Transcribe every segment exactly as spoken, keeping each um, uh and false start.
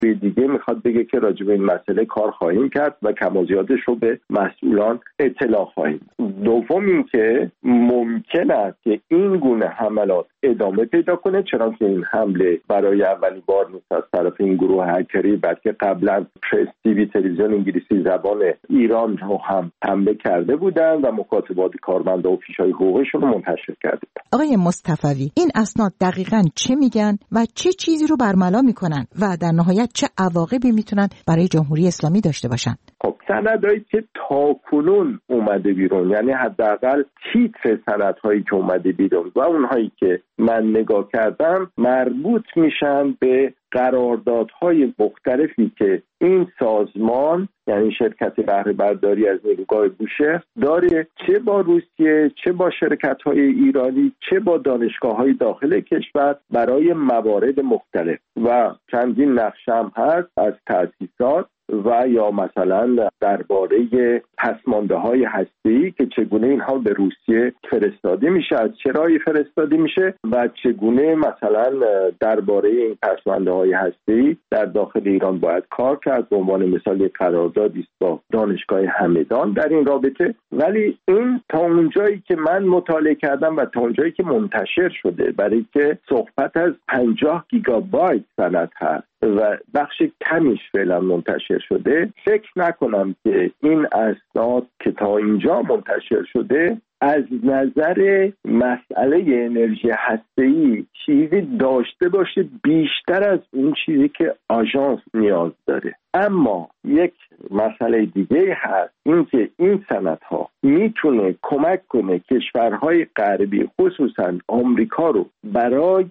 سوی دیگه میخواد بگه که راجع به این مسئله کار خواهیم کرد و کم و زیادش رو به مسئولان اطلاع خواهیم. دوم این که ممکن است که این گونه حملات ادامه پیدا کنه، چرا که این حمله برای اولین بار نیست از طرف این گروه هکری، بلکه قبلا پرس تیوی تلویزیون انگلیسی زبان ایران رو هم حمله کرده بودن و مکاتبات کارمندا و فیشای حقوقشون رو منتشر کرده. آقای مصطفوی، این اسناد دقیقاً چه میگن و چه چیزی رو برملا میکنن و در نهایت چه عواقبی میتونن برای جمهوری اسلامی داشته باشن؟ خب سندهایی که تاکنون اومده بیرون، یعنی حداقل تیتر سندهایی که اومده بیرون و اونهایی که من نگاه کردم، مربوط میشن به قراردادهای مختلفی که این سازمان، یعنی شرکت بهره برداری از نیروگاه بوشهر داره، چه با روسیه، چه با شرکت‌های ایرانی، چه با دانشگاه‌های داخل کشور برای موارد مختلف و چندین نقشه هم هست از تأسیسات و یا مثلا درباره پسمانده‌های هسته‌ای که چگونه اینها به روسیه فرستاده میشه، از چه راهی فرستاده میشه و چگونه مثلا درباره این پسمانده‌های هسته‌ای در داخل ایران باید کار کرد. به عنوان مثال قراردادی است با دانشگاه همدان در این رابطه. ولی این تا اونجایی که من مطالعه کردم و تا اونجایی که منتشر شده، برای که صحبت از پنجاه گیگابایت سند هست و بخش کمیش فعلا منتشر شده، فکر نکنم که این اسناد که تا اینجا منتشر شده از نظر مسئله انرژی هسته‌ای چیزی داشته باشه بیشتر از اون چیزی که آژانس نیاز داره. اما یک مسئله دیگه هست، این که این سندها میتونه کمک کنه کشورهای غربی خصوصا آمریکا رو برای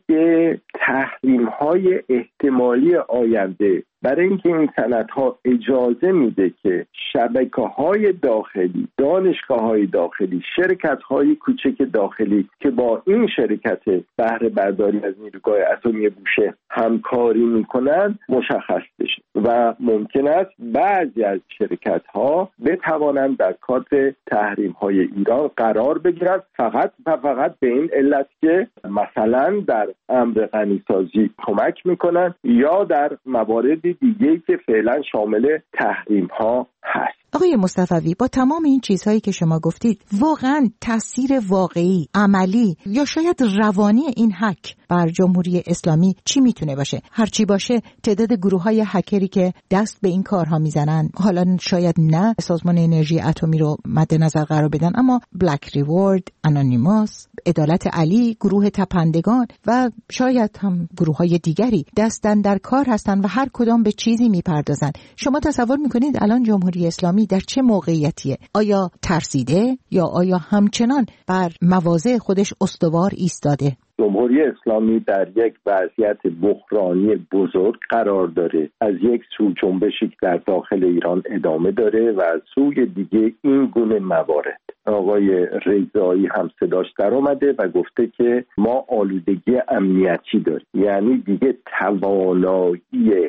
تحریم‌های احتمالی آینده، برای اینکه این سندها اجازه میده که شبکه‌های داخلی، دانشگاه‌های داخلی، شرکت‌های کوچک داخلی که با این شرکت بهره برداری از نیروگاه اتمی بوشهر همکاری میکنن مشخص بشه و ممکن است بعضی از شرکت‌ها بتوانند در کارت تحریم‌های ایران قرار بگیرند، فقط و فقط به این علت که مثلا در امر غنیسازی کمک میکنن یا در موارد دیگه‌ای که فعلا شامل تحریم‌ها هست. آقای مصطفوی، با تمام این چیزهایی که شما گفتید، واقعا تاثیر واقعی، عملی یا شاید روانی این هک بر جمهوری اسلامی چی میتونه باشه؟ هرچی باشه تعداد گروه‌های هکری که دست به این کارها میزنن، حالا شاید نه سازمان انرژی اتمی رو مد نظر قرار بدن، اما بلک ریوارد، انونیموس، عدالت علی، گروه تپندگان و شاید هم گروه‌های دیگری دستن در کار هستن و هر کدام به چیزی میپردازن. شما تصور میکنید الان جمهوری اسلامی در چه موقعیتیه؟ آیا ترسیده یا آیا همچنان بر مواضع خودش استوار ایستاده؟ جمهوری اسلامی در یک وضعیت بحرانی بزرگ قرار داره. از یک سو جنبشی که در داخل ایران ادامه داره و از سوی دیگه این گونه موارد. آقای رضایی هم صداش در اومده و گفته که ما آلودگی امنیتی داریم، یعنی دیگه توانایی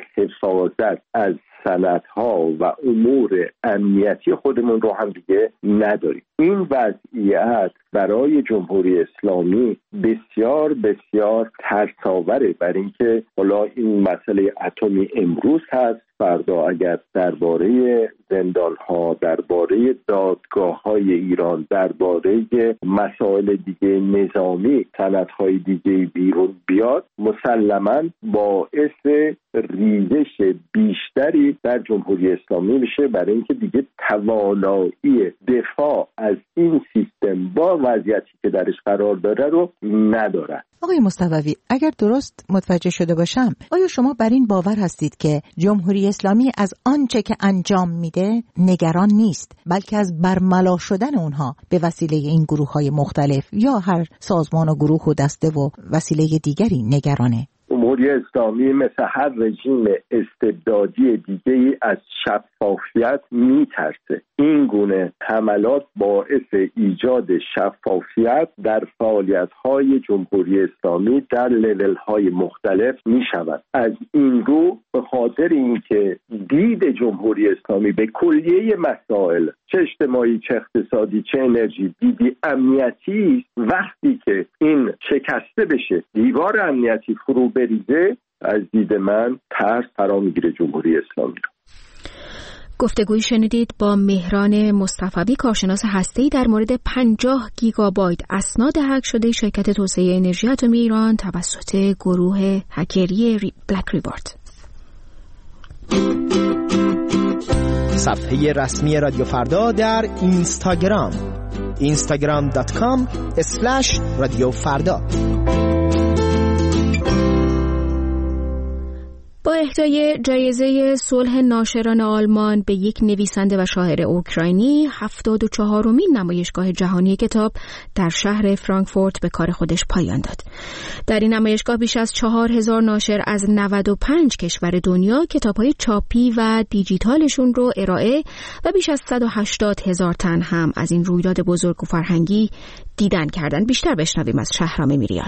حفاظت از سندها و امور امنیتی خودمون رو هم دیگه نداریم. این وضعیت برای جمهوری اسلامی بسیار بسیار ترساوره، برای اینکه حالا این مسئله اتمی امروز هست، فردا اگر درباره زندان‌ها، درباره دادگاه‌های ایران، درباره مسائل دیگه نظامی، سندهای دیگه بیرون بیاد، مسلماً باعث ریزش بیشتری در جمهوری اسلامی میشه، برای اینکه دیگه توانایی دفاع از این سیستم با وضعیتی که درش قرار داره رو نداره. آقای مصطفوی، اگر درست متوجه شده باشم، آیا شما بر این باور هستید که جمهوری اسلامی از آنچه که انجام میده نگران نیست، بلکه از برملا شدن اونها به وسیله این گروه‌های مختلف یا هر سازمان و گروه و دسته و وسیله دیگری نگرانه؟ جمهوری اسلامی مثل هر رژیم استبدادی دیگه‌ای از شفافیت میترسه. این گونه حملات باعث ایجاد شفافیت در فعالیت‌های جمهوری اسلامی در لول‌های مختلف میشود. از این رو به خاطر اینکه دید جمهوری اسلامی به کلیه مسائل، چه اجتماعی، چه اقتصادی، چه انرژی، دیدی امنیتی، وقتی که این شکسته بشه، دیوار امنیتی فرو بریزه، از دید من ترس فرا میگیره جمهوری اسلامی رو. گفتگویی شنیدید با مهران مصطفی، کارشناس هسته‌ای، در مورد پنجاه گیگابایت اسناد هک شده شرکت توسعه انرژی اتمی ایران توسط گروه هکری بلک ریوارد. صفحه رسمی رادیو فردا در اینستاگرام اینستاگرام دات کام اسلش رادیو فردا. با اهدای جایزه صلح ناشران آلمان به یک نویسنده و شاعر اوکراینی، هفتاد و چهارمین نمایشگاه جهانی کتاب در شهر فرانکفورت به کار خودش پایان داد. در این نمایشگاه بیش از چهار هزار ناشر از نود و پنج کشور دنیا کتاب‌های چاپی و دیجیتالشون رو ارائه و بیش از صد و هشتاد هزار تن هم از این رویداد بزرگ و فرهنگی دیدن کردن. بیشتر بشنویم از شهرام میریان.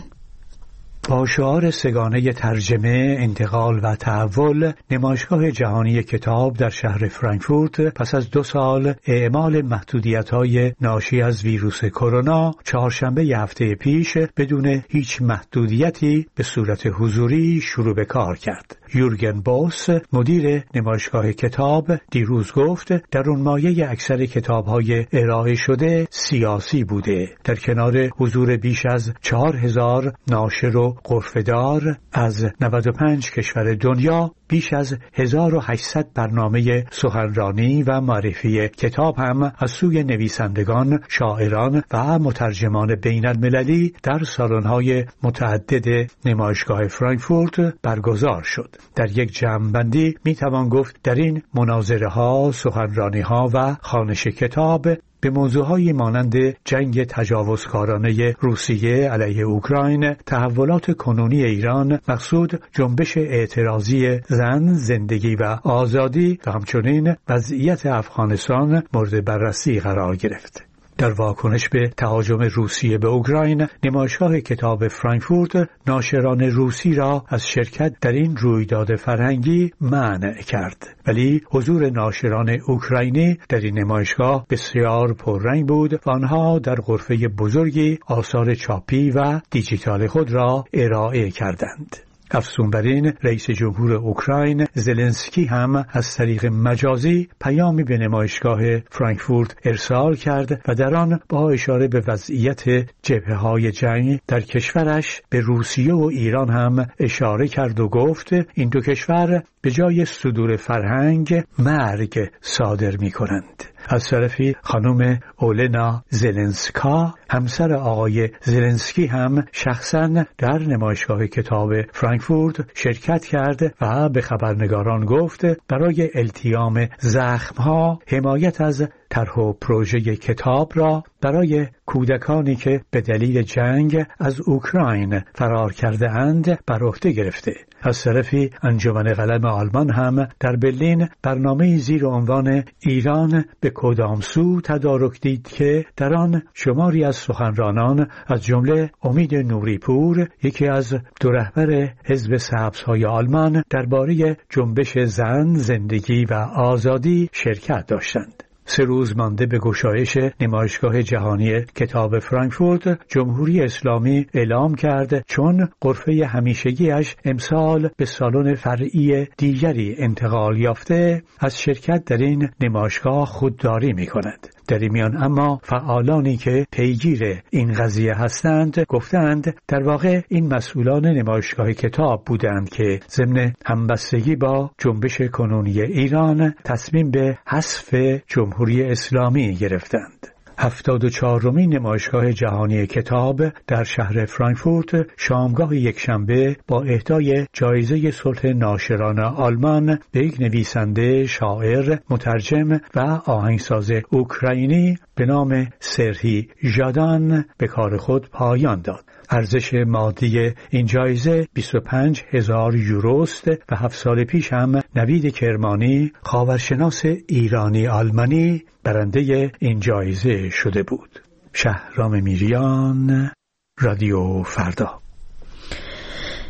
با شعار سگانه ترجمه، انتقال و تحول، نمایشگاه جهانی کتاب در شهر فرانکفورت پس از دو سال اعمال محدودیت‌های ناشی از ویروس کرونا، چهارشنبه هفته پیش بدون هیچ محدودیتی به صورت حضوری شروع به کار کرد. یورگن بوس، مدیر نمایشگاه کتاب، دیروز گفت در اون مایه اکثر کتاب‌های ارائه شده سیاسی بوده. در کنار حضور بیش از چهار هزار ناشر و غرفه‌دار از نود و پنج کشور دنیا، بیش از هزار و هشتصد برنامه سخنرانی و معرفی کتاب هم از سوی نویسندگان، شاعران و مترجمان بین المللی در سالن‌های متعدد نمایشگاه فرانکفورت برگزار شد. در یک جمع‌بندی میتوان گفت در این مناظره‌ها، سخنرانی‌ها و خوانش کتاب به موضوعهایی مانند جنگ تجاوزکارانه روسیه علیه اوکراین، تحولات کنونی ایران، مقصود جنبش اعتراضی زن، زندگی و آزادی و همچنین وضعیت افغانستان مورد بررسی قرار گرفت. در واکنش به تهاجم روسیه به اوکراین، نمایشگاه کتاب فرانکفورت ناشران روسی را از شرکت در این رویداد فرهنگی منع کرد، ولی حضور ناشران اوکراینی در این نمایشگاه بسیار پررنگ بود و آنها در غرفه بزرگی آثار چاپی و دیجیتال خود را ارائه کردند. افزون بر این، رئیس جمهور اوکراین زلنسکی هم از طریق مجازی پیامی به نمایشگاه فرانکفورت ارسال کرد و در آن با اشاره به وضعیت جبهه‌های جنگ در کشورش به روسیه و ایران هم اشاره کرد و گفت این دو کشور به جای صدور فرهنگ مرگ صادر می‌کنند. از طرفی خانم اولنا زلنسکا، همسر آقای زلنسکی، هم شخصاً در نمایشگاه کتاب فرانکفورت شرکت کرد و به خبرنگاران گفت برای التیام زخم‌ها حمایت از طرح و پروژه کتاب را برای کودکانی که به دلیل جنگ از اوکراین فرار کرده اند بر عهده گرفته. از طرفی انجمن قلم آلمان هم در برلین برنامه زیر عنوان ایران به کدام سو تدارک دید که در آن شماری از سخنرانان از جمله امید نوریپور، یکی از دو رهبر حزب سبزهای آلمان، درباره جنبش زن، زندگی و آزادی شرکت داشتند. سه روز مانده به گشایش نمایشگاه جهانی کتاب فرانکفورت، جمهوری اسلامی اعلام کرد چون غرفه همیشگیش امسال به سالن فرعی دیگری انتقال یافته، از شرکت در این نمایشگاه خودداری می کند. در این میان اما فعالانی که پیگیر این قضیه هستند گفتند در واقع این مسئولان نمایشگاه کتاب بودند که ضمن همبستگی با جنبش کنونی ایران تصمیم به حذف جمهوری اسلامی گرفتند. هفتاد و چهارمین نمایشگاه جهانی کتاب در شهر فرانکفورت شامگاه یکشنبه با اهدای جایزه صلح ناشران آلمان به یک نویسنده، شاعر، مترجم و آهنگساز اوکراینی به نام سرهی ژادان به کار خود پایان داد. ارزش مادی این جایزه بیست و پنج هزار یوروست و هفت سال پیش هم نوید کرمانی، خاورشناس ایرانی آلمانی، برنده این جایزه شده بود. شهرام میریان، رادیو فردا.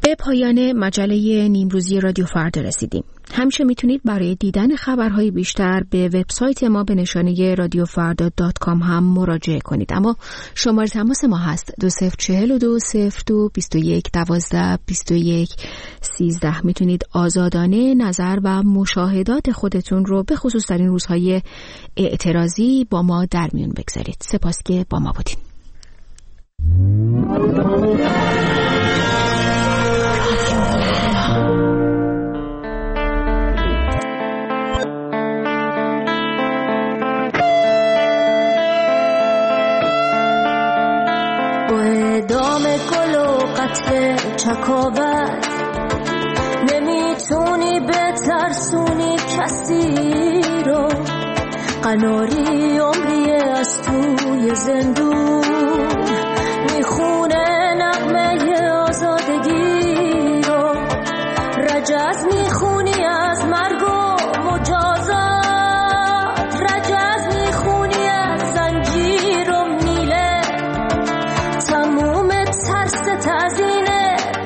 به پایان مجله نیمروزی رادیو فردا رسیدیم. همیشه میتونید برای دیدن خبرهای بیشتر به وبسایت ما به نشانی رادیو فردا دات کام هم مراجعه کنید. اما شماره تماس ما هست دو صفر چهل و دو صفر دو بیست و یک دوازده بیست و یک سیزده. میتونید آزادانه نظر و مشاهدات خودتون رو به خصوص در این روزهای اعتراضی با ما در میون بگذارید. سپاس که با ما بودین. چکاوت نمیتونی بترسونی کسی رو، قناری عمریه از توی زندون میخونه نغمه آزادگی رو، رجز میخونی از مرگ و مجازات، رجز میخونی از زنجیر و میله، تموم ترس تزینه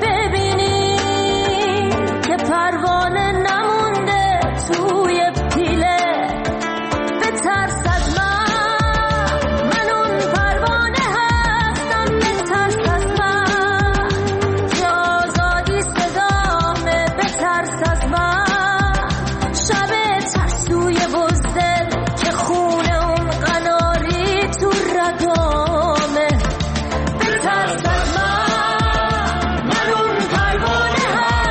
پروانه نمونده توی پیله، به ترس از من، من اون پروانه هستم، به ترس از من که آزادی صدامه، به ترس از من شب ترسوی بزدل که خونه اون قناری تو رگامه، به ترس از من، من اون پروانه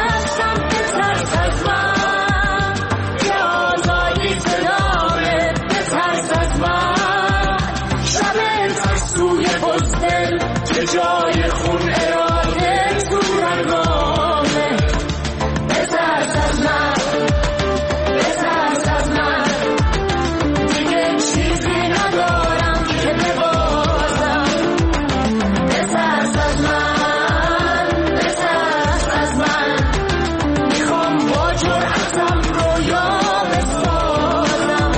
جای خون اراده تو رگامه، بترس از من، بترس از من، دیگه چیزی ندارم که ببازم، بترس از من، بترس از من، میخوام با جرأتم رویا بسازم.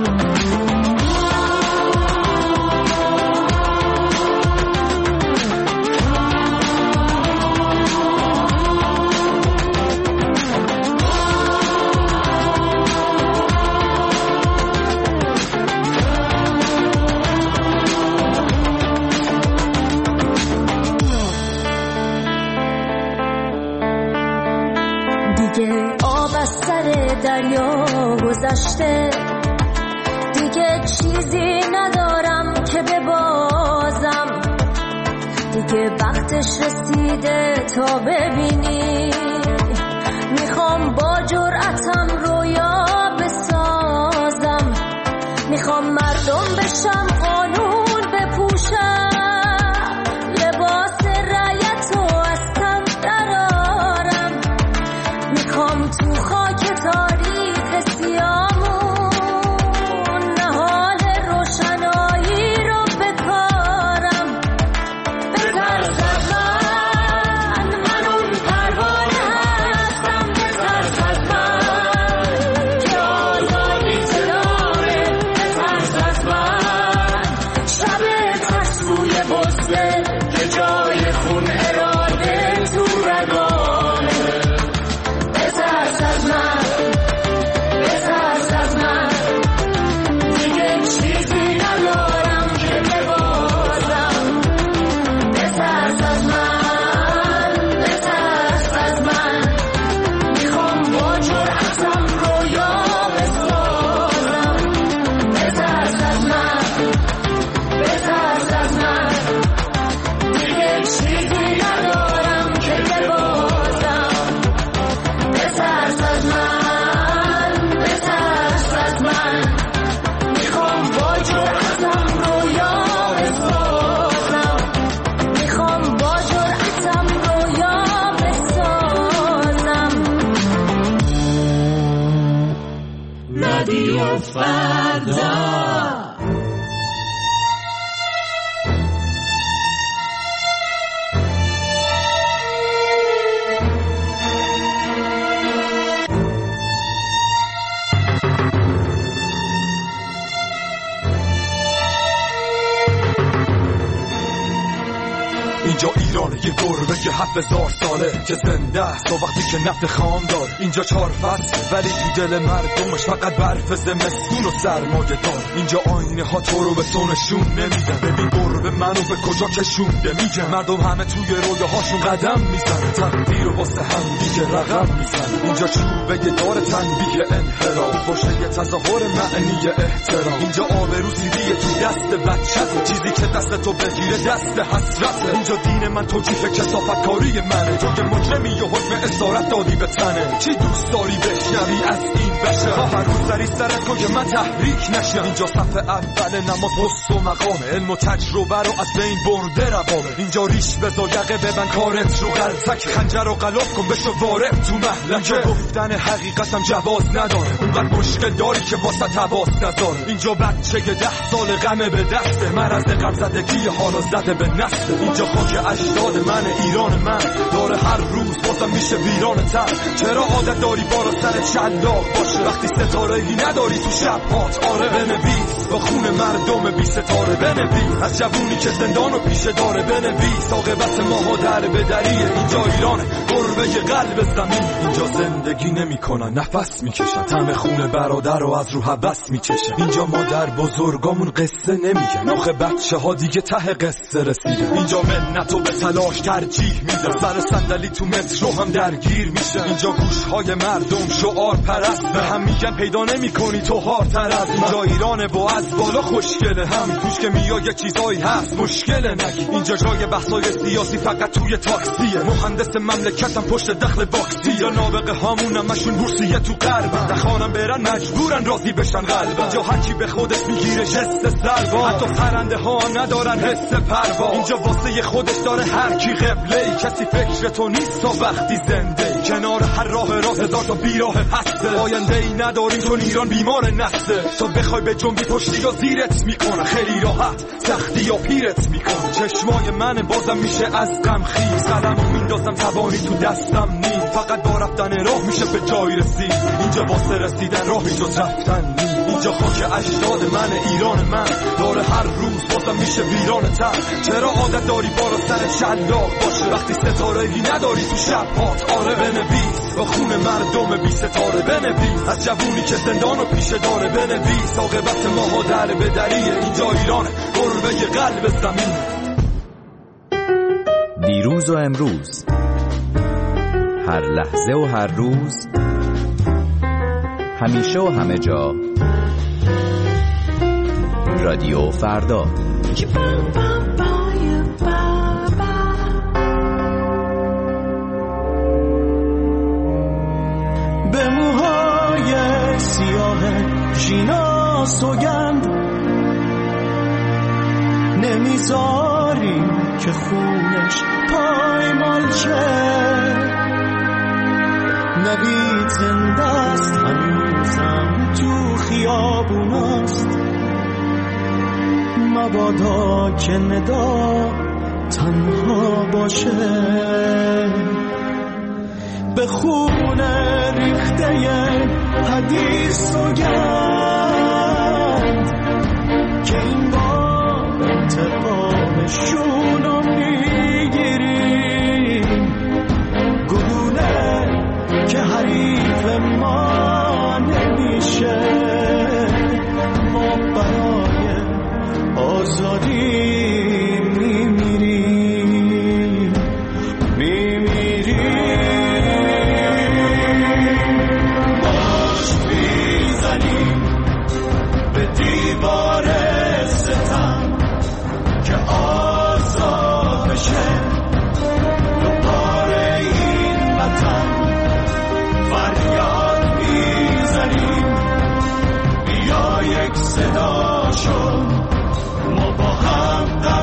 دیگه آب از سر دریا گذشته، دیگه چیزی ندارم که ببازم، دیگه وقتش رسیده تا ببینی، میخوام با جرأتم رویا بسازم، میخوام مردم بشم، قانون بپوشم، لباس رعیت و از تن درارم، میخوام تو خاک تاریخ سیامون نهال روشنایی رو بکارم، بترس از من، من اون پروانه هستم، بترس از من که آزادی صدامه، بترس از من شب ترسوی بزدل که جای خون اراده تو رگامه، بترس از من، بترس از من، دیگه چیزی ندارم که ببازم، بترس از من، بترس از من، میخوام با جرأتم رویا بسازم، بترس از من، بترس از من، دیگه چیزی ندارم که ببازم، بترس از من، بترس از من، میخوام با جرأتم رویا بسازم، میخوام با جرأتم رویا بسازم. رادیو فردا. اینجا ایرانه، یه گربه بگه هفت هزار ساله که زنده است و وقتی که نفت خام دار. اینجا چهار فصل ولی تو دل مردمش فقط برف زمستون و سرمایه دار. اینجا آینه ها تو رو به تو نشون نمیدن. ببین گربه منو به کجا کشونده میگن. مردم همه توی رویاهاشون قدم میزنن، تقدیر و واسه هم دیگه رقم میزنن. اینجا چوبه دار تنبیه انحراف، باشه یه تظاهر معنی احترام. اینجا آبرو سیدیه تو دست بچه‌ته، چیزی که دست تو بگیره دست حسرته. اینجا دین من توجیه کثافت کاری منه، تو که مجرمی و حکم اسارت دادی به تنه. چی دوست داری بشنوی از این بشه؟ ها هر روز سری سرت کن که من تحریک نشم. اینجا صف اول نماز حس و مقامه، علم و تجربه رو از بین برده روامه. اینجا ریش بزا یقه ببن کارت رو غلطک، خنجر رو غلاف کن بشو وارد تو محلکه. گفتن حقیقتم جواز نداره، اونقدر مشکل داری که واسه تواس نذاره. اینجا بچه که ده سال غمه به دسته، مرض غم زدگی حالا زده به نسل. اینجا خاک اجداد من، ایران من داره هر روز بازم میشه ویران تر. چرا عادت داری بالا سر شلاق باشه وقتی ستاره ای نداری تو شب هات؟ آره بنویس با خون مردم بی ستاره، بنویس از جوونی که زندانو پیشه داره، بنویس عاقبت ماها در بدریه. اینجا ایرانه قربه قلب زمین، اینجا زندگی نمیکنن نفس میکشن، طعم خون برادر رو از رو حبس میچشن. اینجا مادر بزرگامون قصه نمیگن، آخه بچه ها دیگه ته قصه رسیدن. اینجا منتو به تلاش ترجیح میدن، سر صندلی تو مترو هم درگیر میشن. اینجا گوشهای مردم شعار پرست، به هم میگن پیدا نمیکنی تو هارتر از. اینجا ایرانه با از بالا خوشگله، همین توش که میای یه چیزایی هست مشکله نگی. اینجا جای بحثای سیاسی فقط توی تاکسیه، مهندس مملکتم پشت دخل باکسی. یا نابغه هامون همشون بورسیه تو غرب، نخوانم برن مجبورن راضی بشن قلب. اینجا هر کی به خودش میگیره جست سربا، حتی پرنده ها ندارن حس پروا. اینجا واسه خودش داره هر کی قبله، کسی فکر تو نیست تا وقتی زنده. کنار هر راه راه هزار تا بیراه هسته، آینده ای نداری چون ایران بیمار نسته. تا بخوای به جنبی پشتی یا زیرت میکنه، خیلی راحت سختی یا پیرت میکنه. چشمای من بازم میشه از غم خیز، قلمو میندازم توانی تو دستم نیم. فقط با رفتن راه میشه به جای رسید، اینجا واسه رسیدن راهی جز رفتن نیم. اینجا خاک اجداد من، ایران من داره هر روز بازم میشه ویران تر. چرا عادت داری بالا سر شلاق باشه وقتی ستاره ای نداری تو شب هات؟ آره بنویس با خون مردم بی ستاره، بنویس از جوونی که زندانو پیشه داره، بنویس عاقبت ماها در بدریه. اینجا ایران قربه قلب زمین. دیروز و امروز، هر لحظه و هر روز، همیشه و همه جا، رادیو فردا. به موهای سیاه ژینا سوگند نمیذاری که خونش پایمال شه. نوید زنده است هنوزم تو خیابوناست، مبادا که ندا تنها باشه. به خون ریخته حدیث سوگند که این بار انتقامشونو میگیریم. گلوله که حریف ما نمیشه، ما برای آزادی میمیریم میمیریم. باش میزنیم به دیوار ستم که آزاد بشه دوباره این وطن. فریاد میزنیم بیا یک صدا شد، ما با هم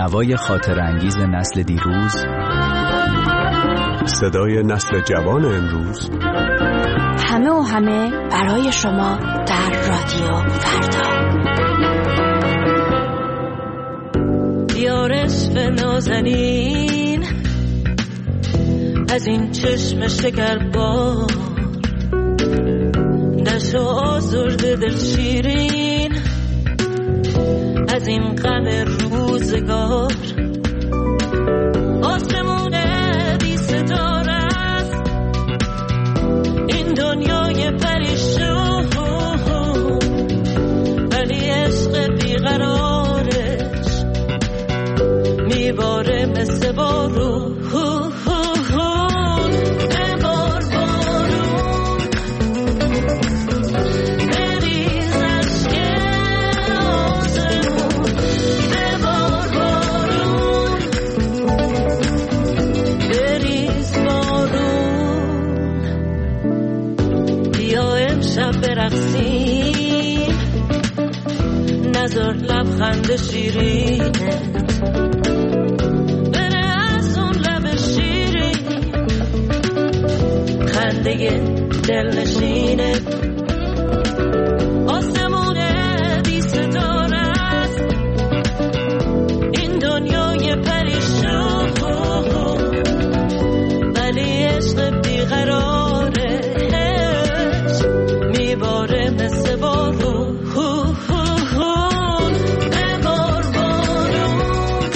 نوای خاطر انگیز نسل دیروز، صدای نسل جوان امروز، همه و همه برای شما در رادیو فردا. بیار عشق نازنین از این چشم شکربار، نشو آزرده دل شیرین از این غم روزگار. آسمون بی ستاره است این دنیای پریشون، ولی عشق بیقرارش میباره مثل بارون. برقصیم نظر لبخند شیرینت بره از اون لب شیرین، خنده دل نشینه. آسمون بی ستاره است این دنیای پریشون، ولی عشق بیقراره میباره مثل بارون. ببار بارون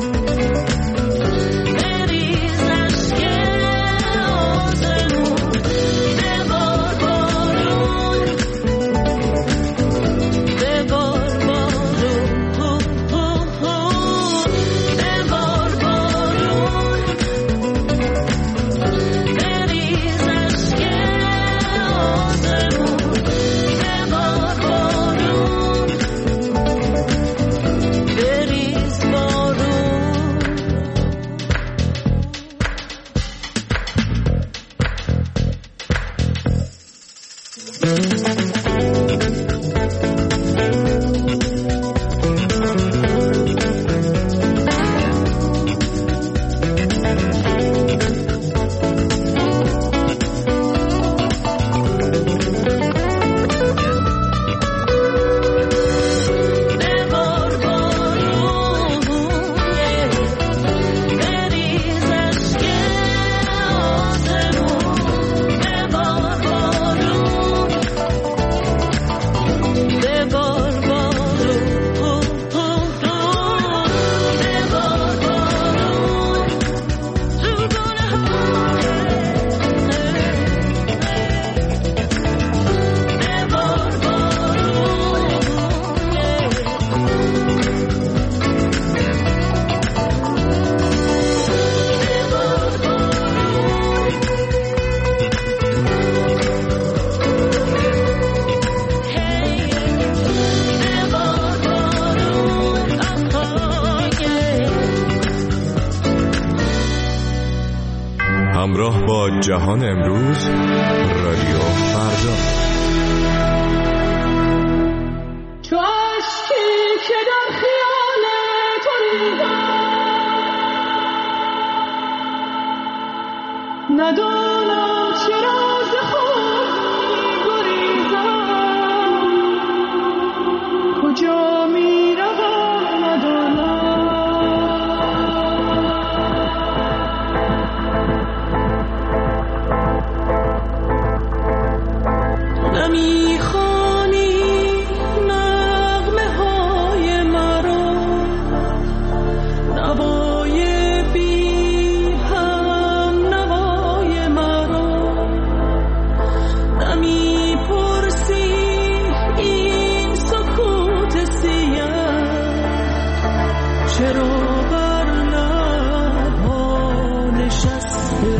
بریز عشق آزمون، ببار بارون ببار بارون ببار بارون بریز عشق آزمون. همراه با جهان امروز، رادیو فردا. چو اشکی که در خیال تو ریزم، ندانم چرا ز خود می‌گریزم، کجا می‌روم ندانم. نمیخوانی نغمه های مرا، نوای بی هم نوای مرا، نمیپرسی این سکوت سیاه چرا بر لبها نشسته.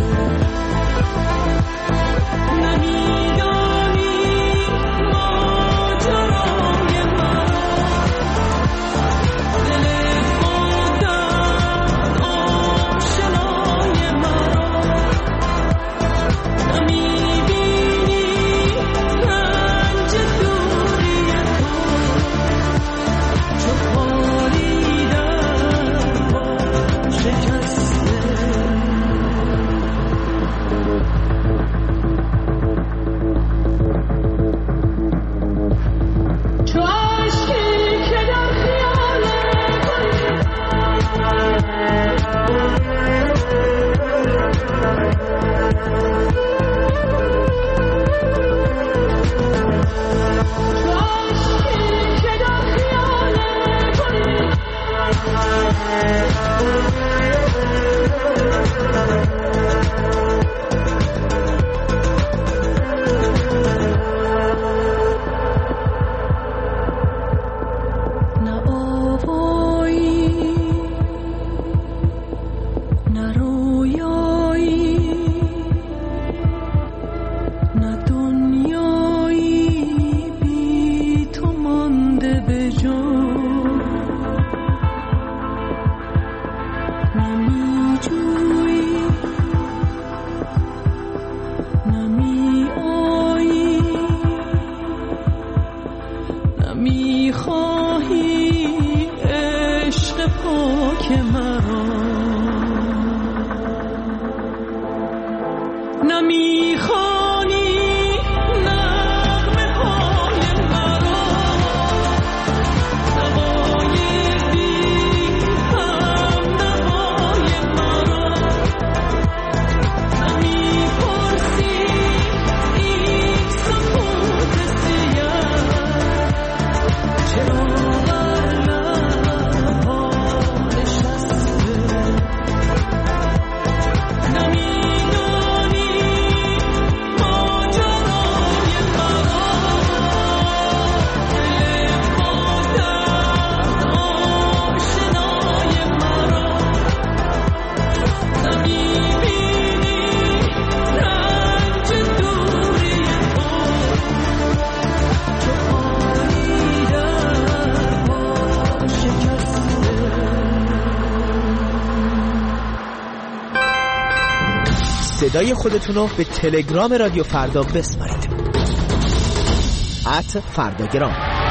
صدای خودتون رو به تلگرام رادیو فردا بسپارید. ات فرداگرام.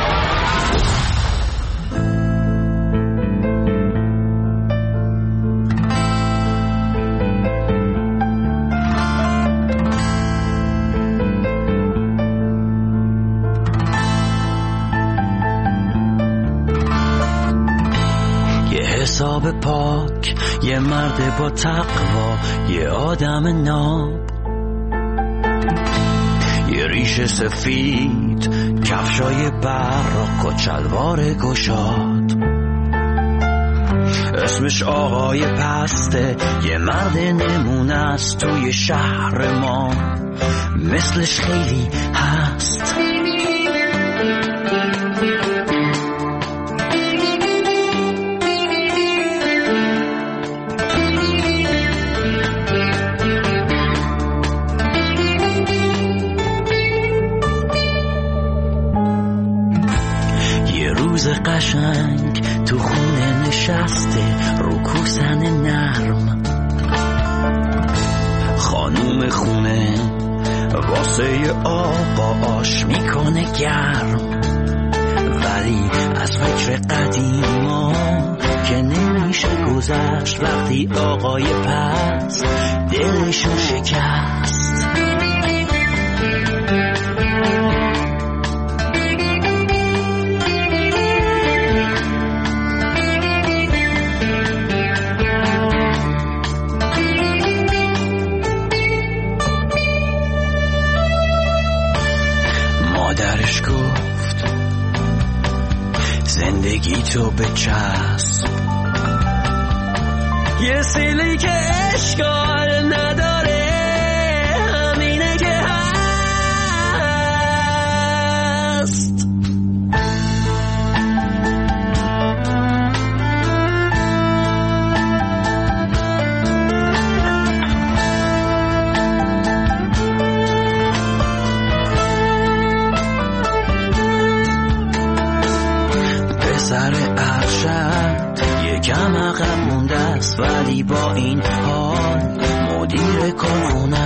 یه حساب پاک، یه مرد با تقوا، یه آدم ناب، یه ریش سفید، کفشای براق و چلوار گشاد. اسمش آقای پسته، یه مرد نمونه است توی شهر ما، مثلش خیلی هست. قشنگ تو خونه نشسته رو کوسن نرم، خانوم خونه واسه آقا آش میکنه گرم، ولی از فکر قدیما که نمیشه گذشت وقتی آقای پس دلشو شکست. مادرش گفت زندگی تو بچسب، یه سیلی که اشکال نداره، همینه که هست. سر ارشد یکم عقب مونده است، ولی با این حال مدیر کارخونه